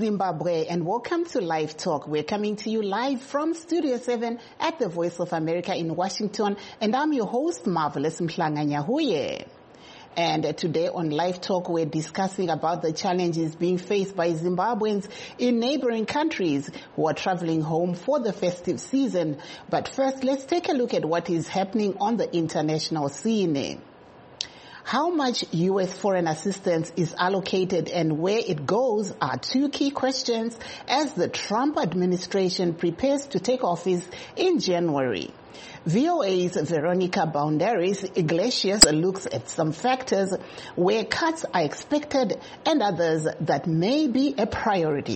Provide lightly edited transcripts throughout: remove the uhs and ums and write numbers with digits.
Zimbabwe, and welcome to Live Talk. We're coming to you live from Studio 7 at the Voice of America in Washington, and I'm your host, Marvelous Mhlanga-Nyahuye. And today on Live Talk, we're discussing about the challenges being faced by Zimbabweans in neighboring countries who are traveling home for the festive season. But first, let's take a look at what is happening on the international scene. How much U.S. foreign assistance is allocated and where it goes are two key questions as the Trump administration prepares to take office in January. VOA's Veronica Boundaris Iglesias looks at some factors where cuts are expected and others that may be a priority.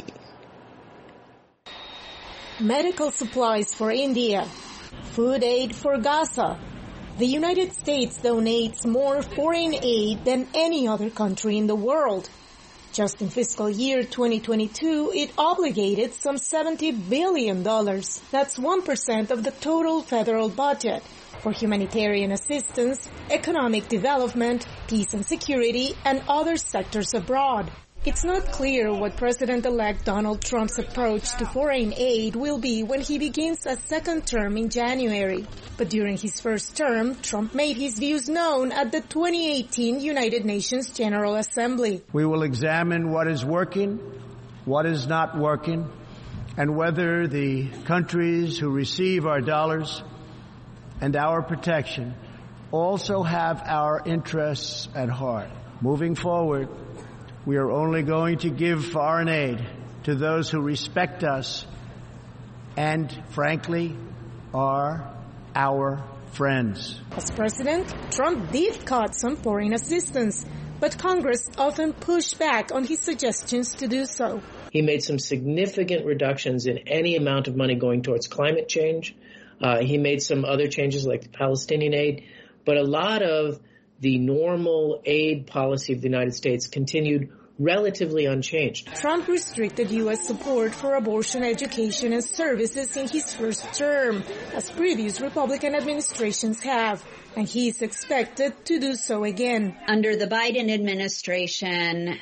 Medical supplies for India. Food aid for Gaza. The United States donates more foreign aid than any other country in the world. Just in fiscal year 2022, it obligated some $70 billion. That's 1% of the total federal budget for humanitarian assistance, economic development, peace and security, and other sectors abroad. It's not clear what President-elect Donald Trump's approach to foreign aid will be when he begins a second term in January. But during his first term, Trump made his views known at the 2018 United Nations General Assembly. We will examine what is working, what is not working, and whether the countries who receive our dollars and our protection also have our interests at heart. Moving forward, we are only going to give foreign aid to those who respect us and, frankly, are our friends. As president, Trump did cut some foreign assistance, but Congress often pushed back on his suggestions to do so. He made some significant reductions in any amount of money going towards climate change. He made some other changes like the Palestinian aid, but a lot of the normal aid policy of the United States continued relatively unchanged. Trump restricted U.S. support for abortion education and services in his first term, as previous Republican administrations have, and he is expected to do so again. Under the Biden administration,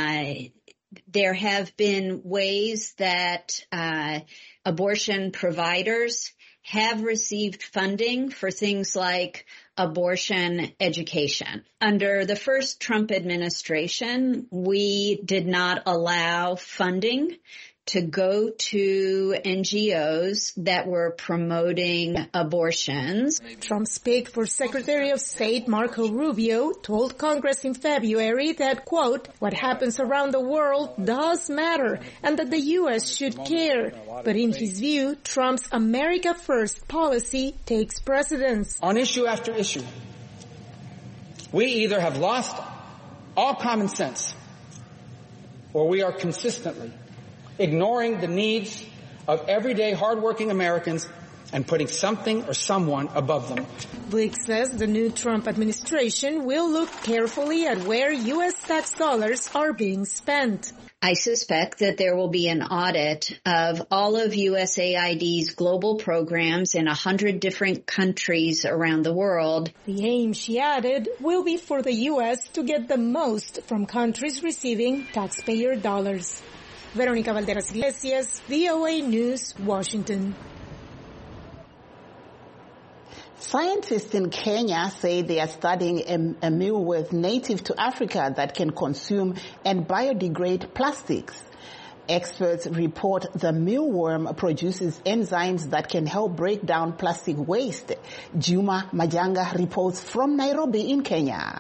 there have been ways that abortion providers have received funding for things like abortion education. Under the first Trump administration, we did not allow funding to go to NGOs that were promoting abortions. Trump's pick for Secretary of State Marco Rubio told Congress in February that, quote, what happens around the world does matter and that the U.S. should care. But in his view, Trump's America First policy takes precedence. On issue after issue, we either have lost all common sense or we are consistently ignoring the needs of everyday hardworking Americans and putting something or someone above them. Blick says the new Trump administration will look carefully at where U.S. tax dollars are being spent. I suspect that there will be an audit of all of USAID's global programs in 100 different countries around the world. The aim, she added, will be for the U.S. to get the most from countries receiving taxpayer dollars. Veronica Valderas Iglesias, VOA News, Washington. Scientists in Kenya say they are studying a mealworm native to Africa that can consume and biodegrade plastics. Experts report the mealworm produces enzymes that can help break down plastic waste. Juma Majanga reports from Nairobi in Kenya.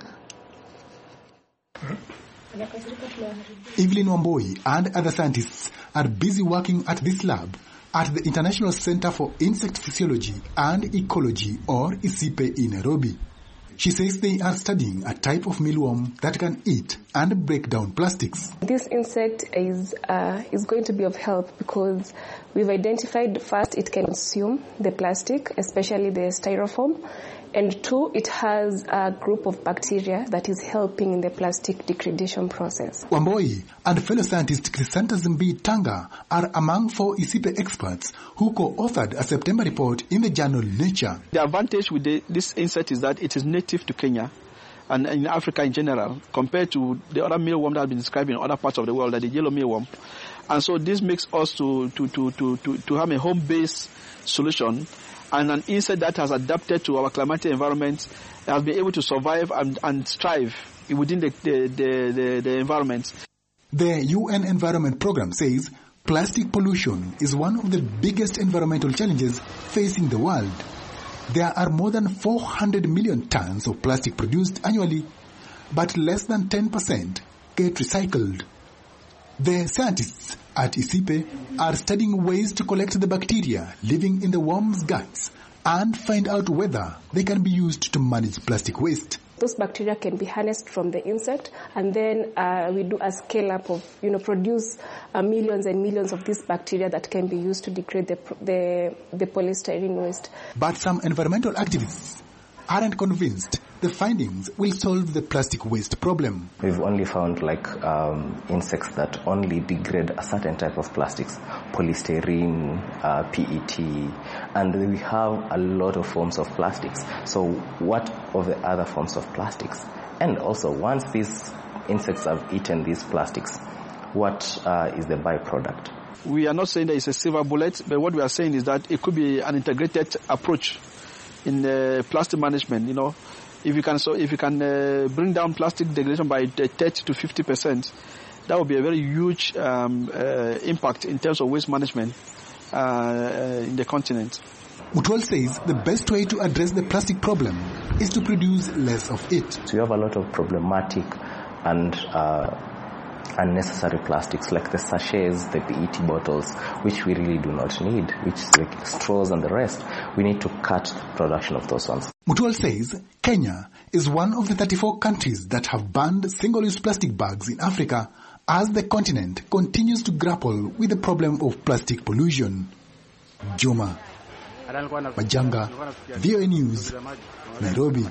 Evelyn Wamboi and other scientists are busy working at this lab at the International Center for Insect Physiology and Ecology, or ICIPE, in Nairobi. She says they are studying a type of mealworm that can eat and break down plastics. This insect is going to be of help because we've identified first it can consume the plastic, especially the styrofoam, and two, it has a group of bacteria that is helping in the plastic degradation process. Wamboi and fellow scientist Crisanta Zimbi Tanga are among 4 ICIPE experts who co-authored a September report in the journal Nature. The advantage with this insect is that it is native to Kenya and in Africa in general, compared to the other mealworm that has been described in other parts of the world, like the yellow mealworm. And so this makes us to have a home-based solution, and an insect that has adapted to our climatic environment has been able to survive and thrive within the environment. The UN Environment Programme says plastic pollution is one of the biggest environmental challenges facing the world. There are more than 400 million tons of plastic produced annually, but less than 10% get recycled. The scientists at ISIPE are studying ways to collect the bacteria living in the worm's guts and find out whether they can be used to manage plastic waste. Those bacteria can be harnessed from the insect, and then we do a scale-up of, produce millions and millions of these bacteria that can be used to degrade the polystyrene waste. But some environmental activists aren't convinced the findings will solve the plastic waste problem. We've only found insects that only degrade a certain type of plastics, polystyrene, PET, and we have a lot of forms of plastics. So what of the other forms of plastics? And also, once these insects have eaten these plastics, what is the byproduct? We are not saying that it's a silver bullet, but what we are saying is that it could be an integrated approach in plastic management. If you can bring down plastic degradation by 30 to 50%, that would be a very huge impact in terms of waste management in the continent. Mutual says the best way to address the plastic problem is to produce less of it. So you have a lot of problematic and unnecessary plastics like the sachets, the PET bottles, which we really do not need, which is like straws and the rest. We need to cut the production of those ones. Mutual says Kenya is one of the 34 countries that have banned single-use plastic bags in Africa as the continent continues to grapple with the problem of plastic pollution. Juma Majanga, VOA News, Nairobi.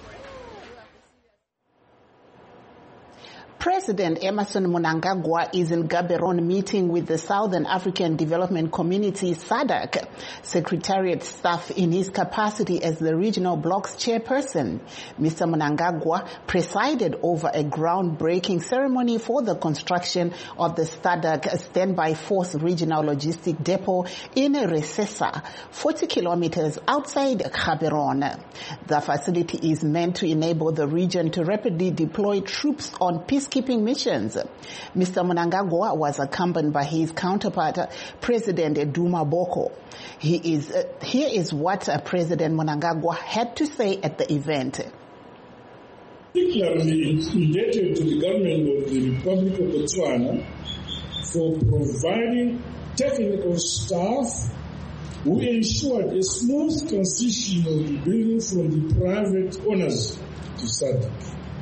President Emmerson Mnangagwa is in Gaborone meeting with the Southern African Development Community SADC Secretariat staff in his capacity as the regional bloc's chairperson. Mr. Mnangagwa presided over a groundbreaking ceremony for the construction of the SADC Standby Force Regional Logistic Depot in Resesa, 40 kilometers outside Gaborone. The facility is meant to enable the region to rapidly deploy troops on peacekeeping missions. Mr. Mnangagwa was accompanied by his counterpart, President Duma Boko. Here is what President Mnangagwa had to say at the event. Particularly indebted to the government of the Republic of Botswana for providing technical staff who ensured a smooth transition of the building from the private owners to SADC.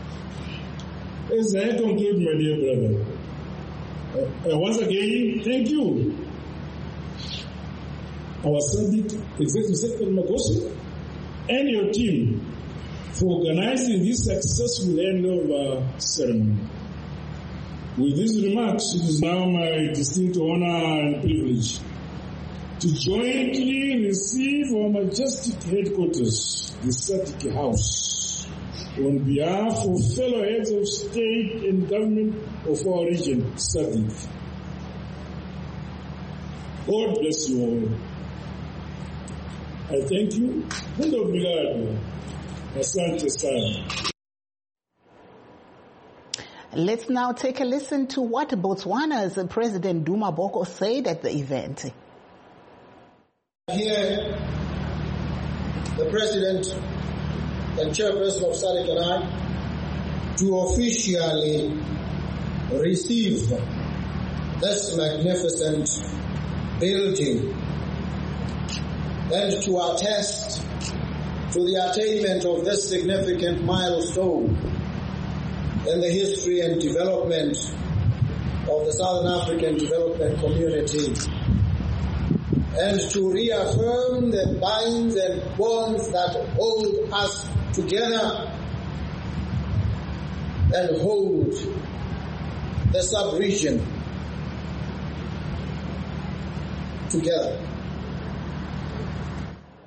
As I conclude, my dear brother, once again, thank you, our SADC Executive Secretary Magosi and your team for organizing this successful handover ceremony. With these remarks, it is now my distinct honor and privilege to jointly receive our majestic headquarters, the SADC House, on behalf of fellow heads of state and government of our region, SADC. God bless you all. I thank you. Muito obrigado. Asante sana. Let's now take a listen to what Botswana's President Duma Boko said at the event. Here, the President and Chairperson of SADC and I, to officially receive this magnificent building and to attest to the attainment of this significant milestone in the history and development of the Southern African Development Community, and to reaffirm the binds and bonds that hold us together and hold the sub-region together.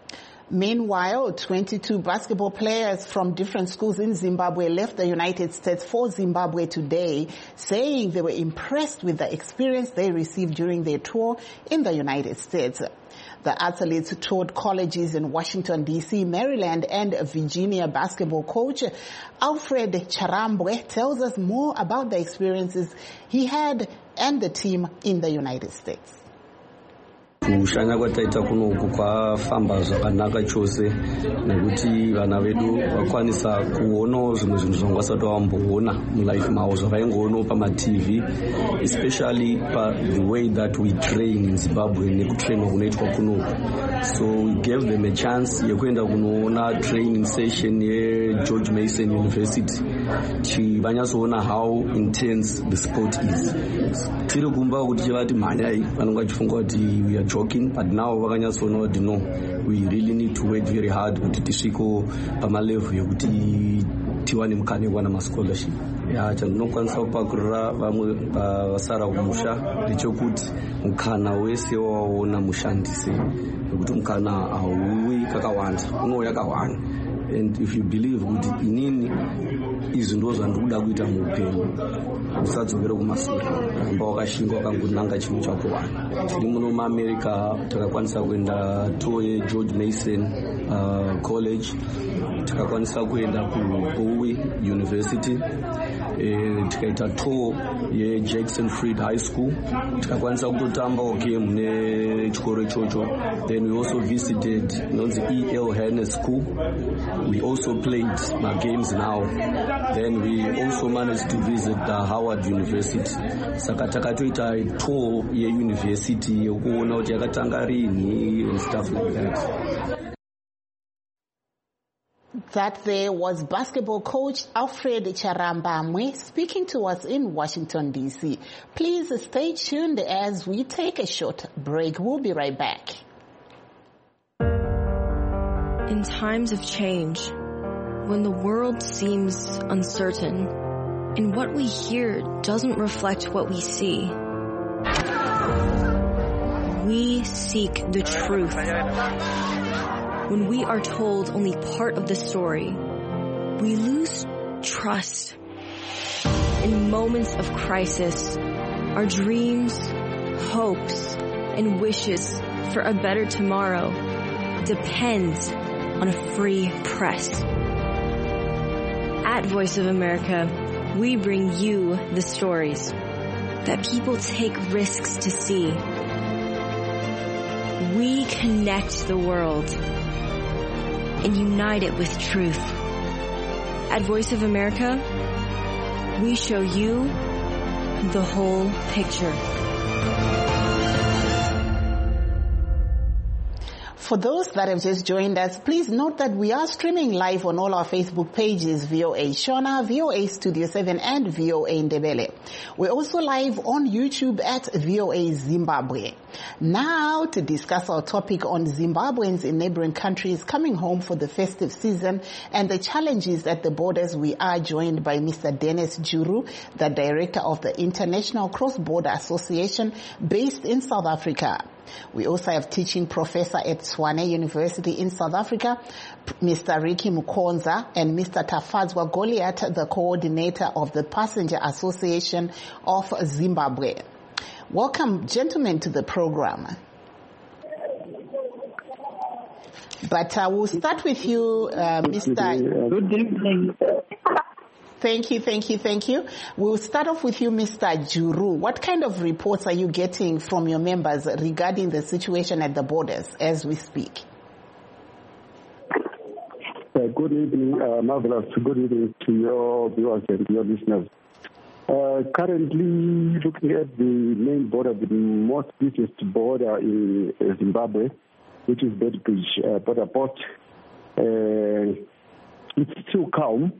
Meanwhile, 22 basketball players from different schools in Zimbabwe left the United States for Zimbabwe today, saying they were impressed with the experience they received during their tour in the United States. The athletes toured colleges in Washington, D.C., Maryland, and Virginia. Basketball coach Alfred Charambwe tells us more about the experiences he had and the team in the United States. Kushanya kwataita kunoku kwafamba zvakanaka chose nekuti vana vedu vakwanisa kuonawo zvimwe zvinhu zvavasati vamboona mulife mavo zvavaingoonawo pama-TV, especially the way that we train in Zimbabwe nekutrainwa kunoitwa kunoku. So we gave them a chance yekuenda kunoona training session yeGeorge Mason University vanyatsoona how intense the sport is. Tiri kumba kuti chivati mhanyai vanonga chifunga kuti we are joking, but now vakanyatsoona kuti no, we really need to work very hard kuti tisviko pamalevel yekuti tiwane mukana yekuwana mascholarship. Chandinokwanisa kupakurira vamwe vasara kumusha ndechekuti mukana wese wawaona mushandise, nekuti mukana hauwi kakawanda, unouya kawanda. And if you believe kuti inini izvi ndo zvandikuda kuita muupenyu, usadzokere kumashure, ramba wakashinga wakangonanga chinhu chakuwana. Tiri muno muAmerica takakwanisa kuenda tour yeGeorge Mason College, takakwanisa kuenda kuBowie University, tikaita tour yeJackson Freed High School, tikakwanisa kutotamba game nechikoro ichocho. Then we also visited E.L. Hannes School. We also played my games now. Then we also managed to visit Howard University. Saka takatoita tour yeuniversity yekuona kuti yakatanga rini and stuff like that. That there was basketball coach Alfred Charambwe speaking to us in Washington, D.C. Please stay tuned as we take a short break. We'll be right back. In times of change, when the world seems uncertain and what we hear doesn't reflect what we see, we seek the truth. When we are told only part of the story, we lose trust. In moments of crisis, our dreams, hopes, and wishes for a better tomorrow depends on a free press. At Voice of America, we bring you the stories that people take risks to see. We connect the world and unite it with truth. At Voice of America, we show you the whole picture. For those that have just joined us, please note that we are streaming live on all our Facebook pages, VOA Shona, VOA Studio 7, and VOA Ndebele. We're also live on YouTube at VOA Zimbabwe. Now to discuss our topic on Zimbabweans in neighboring countries coming home for the festive season and the challenges at the borders, we are joined by Mr. Dennis Juru, the director of the International Cross-Border Association based in South Africa. We also have teaching professor at Tshwane University in South Africa, Mr. Ricky Mukonza, and Mr. Tafadzwa Goliath, the coordinator of the Passenger Association of Zimbabwe. Welcome, gentlemen, to the program. But we'll start with you, Mr. Good evening. Thank you. We'll start off with you, Mr. Juru. What kind of reports are you getting from your members regarding the situation at the borders as we speak? Good evening, Marvelous. Good evening to your viewers and your listeners. Currently, looking at the main border, the most busiest border in Zimbabwe, which is Beitbridge border post, it's still calm.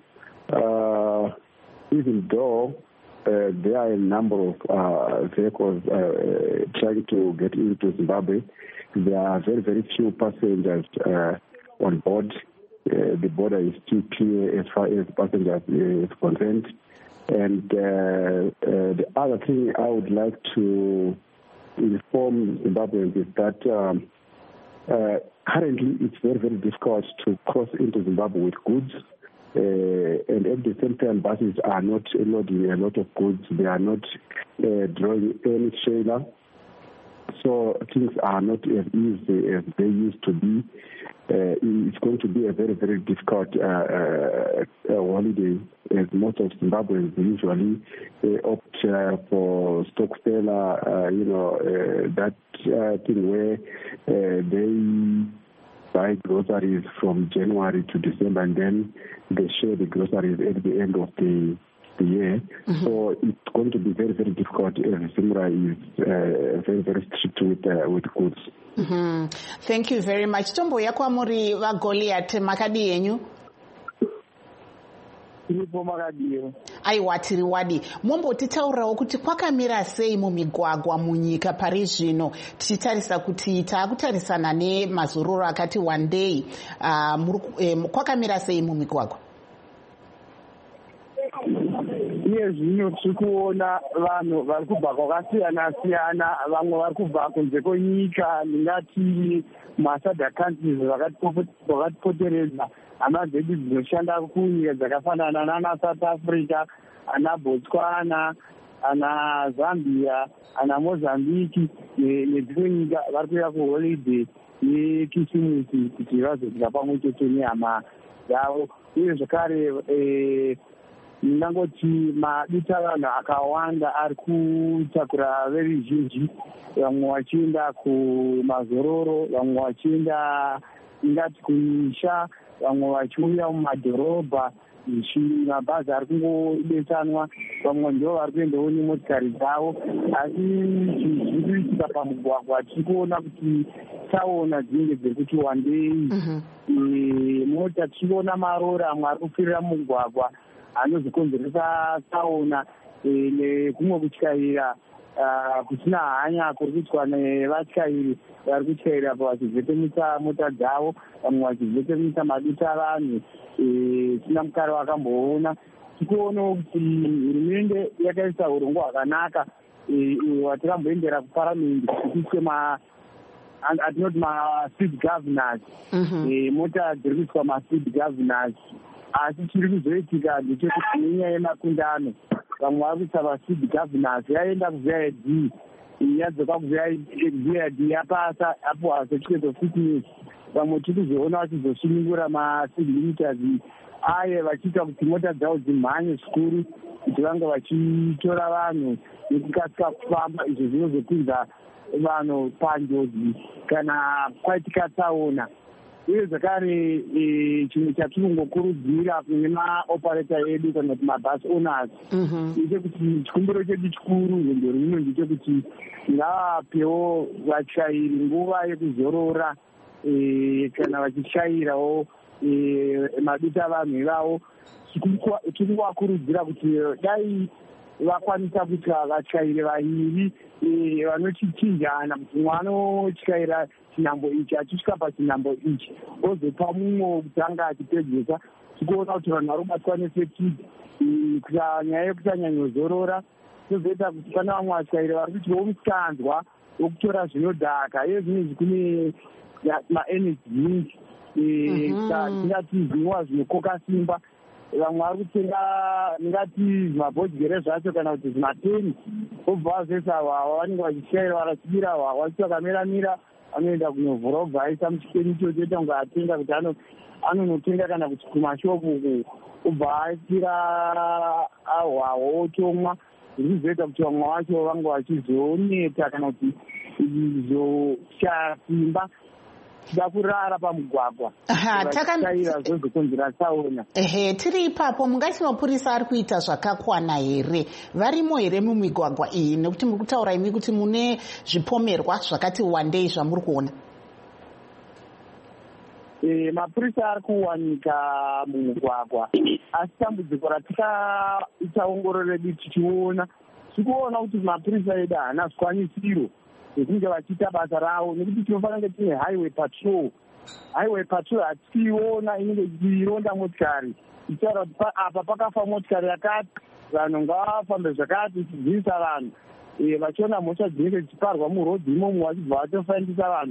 Even though there are a number of vehicles trying to get into Zimbabwe, there are very, very few passengers on board. The border is still clear as far as passengers is concerned. And the other thing I would like to inform Zimbabweans is that currently it's very, very difficult to cross into Zimbabwe with goods. And at the same time, buses are not loading a lot of goods. They are not drawing any trailer. So things are not as easy as they used to be. It's going to be a very, very difficult holiday, as most of Zimbabweans usually opt for Stokfela, that thing where they buy groceries from January to December, and then they share the groceries at the end of the year. Mm-hmm. So it's going to be very, very difficult. Zimra is very, very strict with goods. Mm-hmm. Thank you very much. Tombo yako amuri wa Goliath makadi yenyu? Aiwa tiri wadi. Mombo titaurawo kuti kwakamira sei mumigwagwa munyika pari zvino tichitarisa kuti taakutarisana nemazororo akati one day. Kwakamira sei mumigwagwa? Iye zvino tirikuona vanhu vari kubva kwakasiyana siyana, vamwe vari kubva kunze kwenyika, ndingati masadha countries vakatipoteredza, hama dzedu dzinoshanda kunyika dzakafanana nana South Africa, ana Botswana, ana Zambia, ana Mozambique nedzimwe nyika vari kuuya kuholiday yekisimusi kuti vazosvika pamwe chete nehama dzavo. Uye zvakare ndingangoti madita vanhu akawanda ari kutakura veruzhinji, vamwe vachienda kumazororo, vamwe vachienda ingati kumisha, vamwe vachiuya mumadhorobha, mabhazi ari kungobesanwa, vamwe ndo vari kuendawo nemotikari dzavo. Asi zviri kuitika pamugwagwa tiri kuona kuti tsaona dzinenge dziri kuti wandei mota, tichiona marori amwe ari kufirira mugwagwa anozokonzeresa tsaona nekumwe kutyaira kusina hanya kuri kuitwa nevatyairi vari kutyaira vachizvetemisa mota dzavo, vamwe vachizvetemisa maduta vanhu. Sina mukare wakamboona. Tirikuonawo kuti hurumende yakaisa urongwa hwakanaka hwatikamboendera kuparamendi kuitwe atinoti ma-speed governors. Mota dziri kuiswa ma-speed governors. Asi chiri kuzoitika ndechekuti nenyaya yemakundano, vamwe vari kuisa va-speed governors yaenda kuVID, yadzoka kuVID yapasa apo hazotwete of fitness. Vamwe tiri kuzoona vachizosunungura ma-speed limiters aye vachiita kuti mota dzavo dzimhanye zvikuru, kuti vange vachitora vanhu nekukasika kufamba. Izvo zvinozopinza vanhu panjodzi kana kwaitika tsaona. Uye zvakare chimwe chatinongokurudzira kune maopareta edu kana kuti mabus owners ndechekuti chikumbiro chedu chikuru rwendo rwuno ndechekuti ngavapewo vatyairi nguva yekuzorora kana vachishayirawo maduta vanhu ivavo. Tiri kuvakurudzira kuti dai vakwanisa kuita vatyairi vaviri vanochichinjana, kuti mumwe anotyaira chinhambo ichi achisvika pachinhambo ichi ozopa mumwe kutanga achipedzesa. Tikuona kuti vanhu vari kubatwa nefetidi kuita nyaya yekuti anyanyozorora, tozoita kuti pana vamwe vatyairi vari kuitwawo musanzwa wokutora zvinodhaka. Iye zvinezvi kune maenergy tingati zvinova zvinokoka simba. Vamwe vari kutenga ndingati zvimabhodhigere zvacho kana kuti zvimateni, obva vazoisa hwahwa, vanenge vachishaira varasibira hwahwa, vachi vakamira anoenda kunovhura obva aisa muchikeni icho toita kunge atenga kuti anonotenga kana kuti kumashopu uku, obva aisira hwahwa otomwa. Zviri kuzoita kuti vamwe vacho vange vachizoneta kana kuti izoshaya simba tida kurara pamugwagwa vachitaira zvozokonzera tsaona. Tiri ipapo mungati mapurisa ari kuita zvakakwana here? Varimo here mumigwagwa iyi? Nekuti muri kutaura imi kuti mune zvipomerwa zvakati wandei zvamuri kuona. Mapurisa ari kuwanika mumugwagwa, asi dambudziko ratikaita ongororo redu tichiona, tikuona kuti mapurisa edu haana zvikwanisiro zvekunge vachiita basa ravo, nekuti tinofanira kunge tine highway patrol. Highway patrol hatiiona inenge ichironda motikari ichitaura kuti apa pakafa motikari yakati, vanhu ngavafambe zvakati, ichidzidzisa vanhu vachiona mhosva dzinenge dzichiparwa murodhi imomo vachibva vatofaindisa vanhu.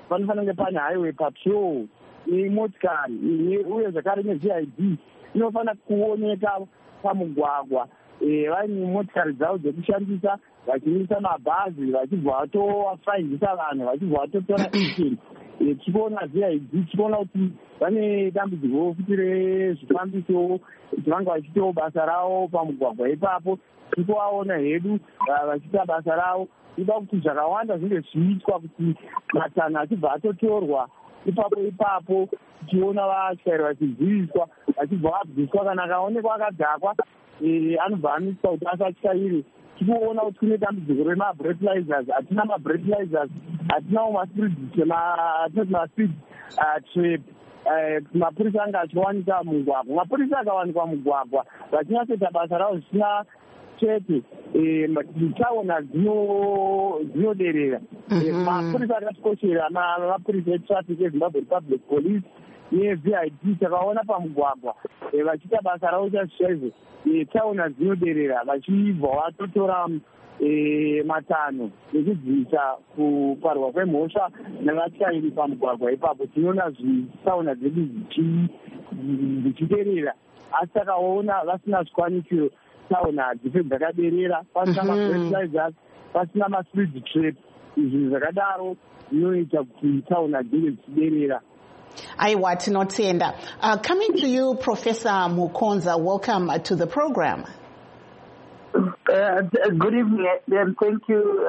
panofanira kunge pane highway patrol nemotikari uye zvakare neVID inofanira kuoneka pamugwagwa vaine motikari dzavo dzekushandisa vachimisa mabhazi vachibva vatofainisa vanhu vachibva vatotora action tichiona VID tichiona kuti vane dambudziko futi rezvifambiso kuti vanga vachitawo basa ravo pamugwagwa ipapo tikuvaona hedu vachiita basa ravo ida kuti zvakawanda zvinge zviitwa kuti matanho achibva atotorwa ipapo tichiona vatyairi vachiziviswa vachibva vabviswa kana akaonekwa akadhakwa anobva amiswa kuti asatyaire tikuona kuti kune dambudziko remabreathalyzers hatina mabreathalyzers hatinawo ma-speed trap mapurisa anga achiwanikwa mugwagwa mapurisa akawanikwa mugwagwa vachinyatsota basa ravo zvisina chete taona dzinoderera mapurisa akatikoshera mapurisa etraffic ezimbabwe republic police neVID takaona pamugwagwa vachiita basa ravo chazvichaizvo taona dzinoderera vachibva vatotora matanho nekudziisa kuparwa kwemhosva nevatyairi pamugwagwa ipapo tinoona tauna dzedu dzichiderera asi takaona vasina zvikwanisiro tauna hadzife dzakaderera pasina mabreathalyzers pasina maspeed trap izvinhu zvakadaro zvinoita kuti tauna dzinge dzichiderera. Aiwa tinotenda. Coming to you, Professor Mukonza, welcome to the program. Good evening, and thank you,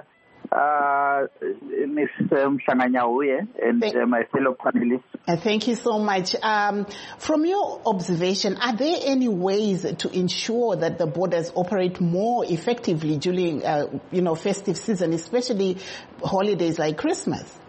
Ms. Mshanganyahuye and my fellow panelists. Thank you so much. From your observation, are there any ways to ensure that the borders operate more effectively during, festive season, especially holidays like Christmas?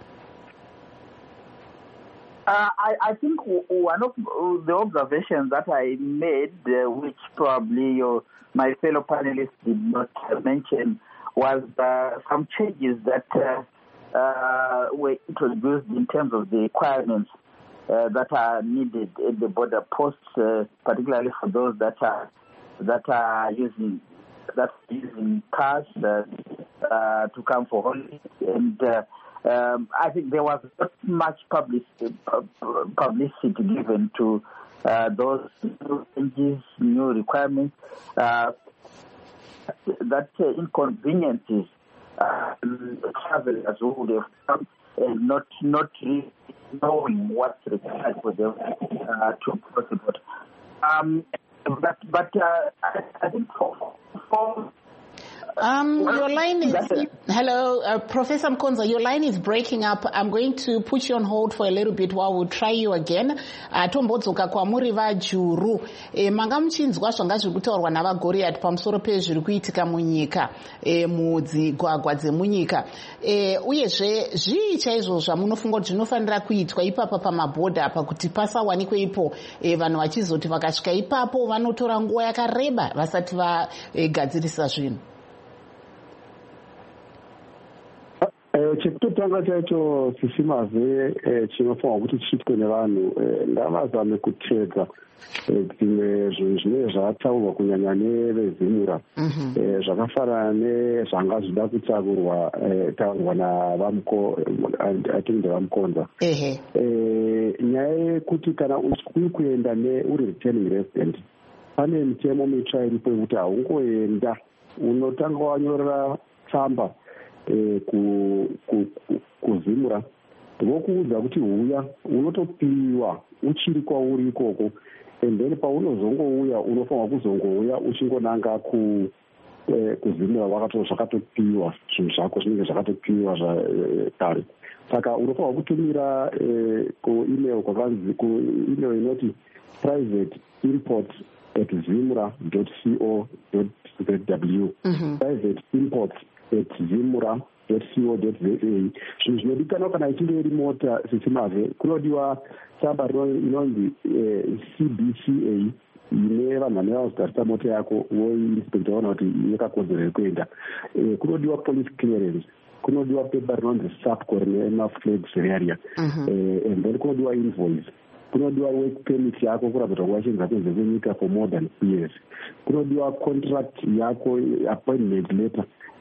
I think one of the observations that I made, which probably my fellow panelists did not mention, was some changes that were introduced in terms of the requirements that are needed at the border posts, particularly for those that are using cars to come for holidays. And I think there was not much publicity given to those new changes, new requirements, that inconveniences travelers who would have come and not really knowing what's required for them to cross the border. But I think for your line is... Hello, Professor Mkonza, your line is breaking up. I'm going to put you on hold for a little bit while we'll try you again. Tombodzoka kwa muri vajuru. Manga muchinzwa zvanga zviri kutaurwa navaGoriat pamusoro pezviri kuitika munyika, mudzigwagwa dzemunyika. Uyezve zvii chaizvo zvamunofunga kuti zvinofanira kuitwa ipapa pamabhodha apa kuti pasawanikwe ipo vanhu vachizoti vakasvika ipapo vanotora nguva yakareba vasati vagadzirisa zvinhu? Chekutotanga chacho sisimaze chinofanwa kuti chiitwe nevanhu ngavazame kutedza dzimwe zvinhu zvinenge zvataurwa kunyanya nevezimura zvakafanana nezvanga zvida kutaurwa navamukonza nyaya yekuti kana uri kuenda uri returning resident pane mitemo mitsva iripo yekuti haungoenda unotanga wanyorera tsamba kuzimura vokuudza kuti huya unotopiwa uchiri kwauri ikoko, and then paunozongouya unofanwa kuzongouya uchingonanga kuzimura zvakatopiwa zvinhu zvako zvinenge zvakatopiwa kare. Saka unofanwa kutumira kuemail kwakanzi kuemail inoti private import @zimura.co.zw private imports @zimura.co.za. Zvinhu zvinodikanwa kana ichinge iri mota sisimaze kunodiwa tsamba inonzi CBCA ine vanhu vanenge vazogadzisa mota yako voinspector vaona kuti yakakodzera yekuenda. Kunodiwa police clearance, kunodiwa pepa rinonzi SAPCO rine maflags area, and then kunodiwa invoice, kunodiwa work permit yako kuratidza kuti wachenza kunze kwenyika for more than 2 years, kunodiwa contract yako appointment letter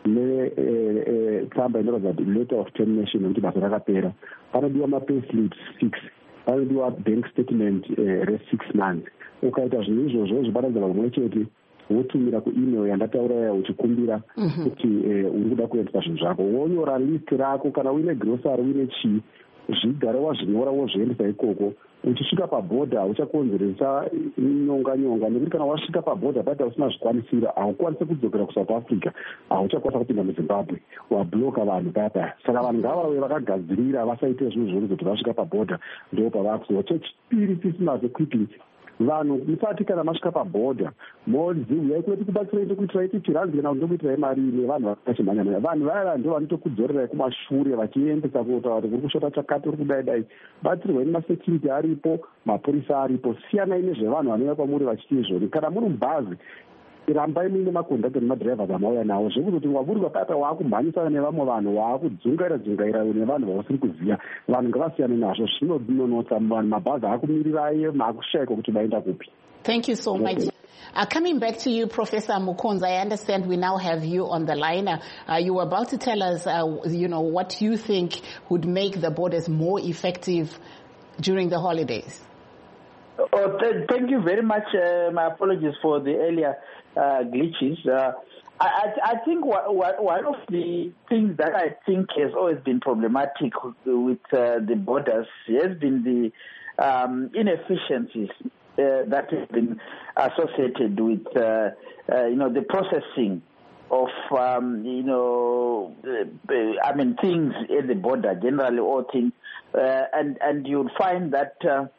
netsamba inoratidza kuti letter of termination nokuti basa rakapera. Panodiwa mapayslip 6, panodiwa bank statement re6 months. Ukaita zvinhu izvozvo zvibatanidza pamwe chete wotumira kuemail yandataura uchikumbira kuti uri kuda kuendesa zvinhu zvako, wonyora list rako, kana uine grocery uine chii zvigare wazvinyora wozviendesa ikoko. Uchisvika pabhodha uchakonzeresa nyonga nekuti kana wasvika pabhodha pati usina zvikwanisiro haukwanisi kudzokera kuSouth Africa, hauchakwanisa kupinda muZimbabwe, wabloka vanhu paya. Saka vanhu ngavave vakagadzirira vasaite zvinhu zvekuti vasvika pabhodha ndo pavakuziva. Chechipiri Christmas quickly, vanhu musati kana masvika pabhodha moziuyai kuti kubatsirai kuitira tichiranzi kana kuti ndokuitirai mari nevanhu vakachimhanya. Vanhu vaya ndo vanotokudzorirai kumashure vachiendesa kutaura kuti kuri kushota chakati, uri kudai. Batsirwai nemasecurity aripo, mapurisa aripo. Siyanai nezvevanhu vanouya kwamuri vachiti izvoni. Kana muri mubhazi, rambai muine makondakta nemadhiraivha amauya nawo, zvekutoti waburi wakata waakumhanyisana nevamwe vanhu, waakudzungaira nevanhu vausiri kuziva. Vanhu ngavasiyane nazvo, zvinodinonotsa. Mabhazi aakumirirai, maakushayikwa kuti vaenda kupi. Thank you so much. Coming back to you, Professor Mukonza, I understand we now have you on the line. You were about to tell us, what you think would make the borders more effective during the holidays. Thank you very much. My apologies for the earlier glitches. I think one of the things that I think has always been problematic with the borders has been the inefficiencies that have been associated with the processing of things at the border, generally all things, and you'll find that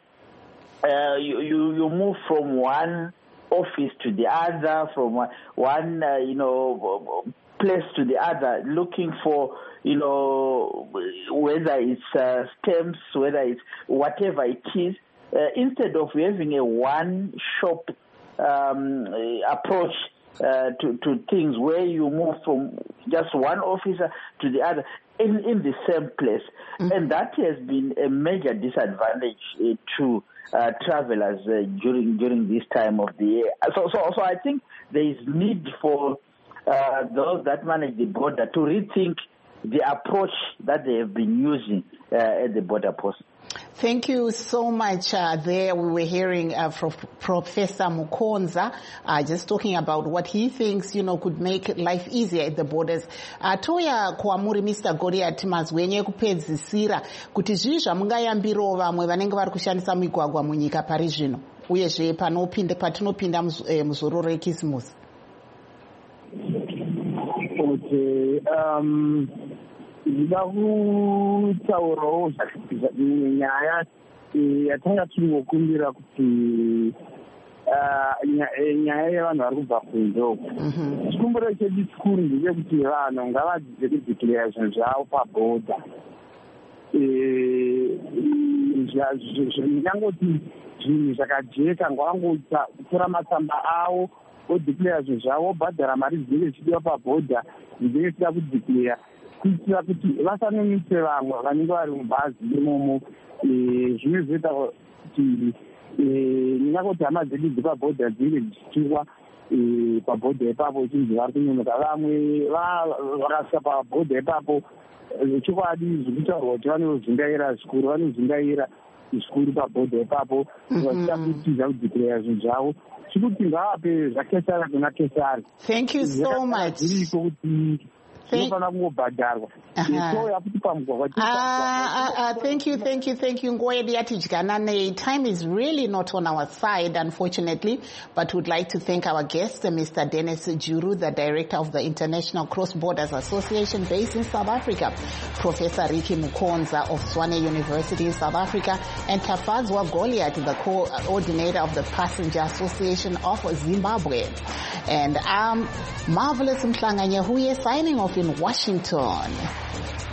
you move from one office to the other, from one place to the other, looking for whether it's stamps, whether it's whatever it is. Instead of having a one-shop approach to things where you move from just one officer to the other in the same place. And that has been a major disadvantage to travelers during this time of the year. So I think there is need for those that manage the border to rethink the approach that they have been using at the border post. Thank you so much. There we were hearing from Professor Mukonza just talking about what he thinks, could make life easier at the borders. Toya kwamuri Mr. Goliath mazwenye kupedzisira kuti zvii zvamungayambirawo vamwe vanenge vari kushandisa migwagwa munyika pari zvino uyezve patinopinda muzororo rekisimusi. Ndida kutaurawo nyaya yatanga tingokumbira kuti nyaya yevanhu vari kubva kunze. Chikumbiro chedu chikuru ndechekuti vanhu ngavadzidze kudhikleya zvinhu zvavo pabhodha. Ndingangoti zvinhu zvakajeka ngavangotora matsamba avo odhikleya zvinhu zvavo, obhadhara mari dzinenge dzichidiwa pabhodha dzinenge dzichida kudhikleya, kuitira kuti vasanonise vamwe vanenge vari mubhazi imomo. Zvimwe zvoita kuti ndingangoti hama dzedu dzepabhodha dzinenge dzichitiwa pabhodha ipapo chinzi vari kunonoka. Vamwe vakasvika pabhodha ipapo chokwadi zvekutaurwa kuti vanozvingaira zvikuru pabhodha ipapo vachida kutiza kudhikleya zvinhu zvavo. Chikuti ngavape zvakesari kuna kesari. Thank you so much. Thank you. Ngoedi Atijganane. Time is really not on our side, unfortunately, but we'd like to thank our guest, Mr. Dennis Juru, the Director of the International Cross Borders Association based in South Africa, Professor Ricky Mukonza of Tshwane University in South Africa, and Tafadzwa Goliath, the coordinator of the Passenger Association of Zimbabwe. And I'm Marvelous Mhlanga Nyahuye signing off in Washington.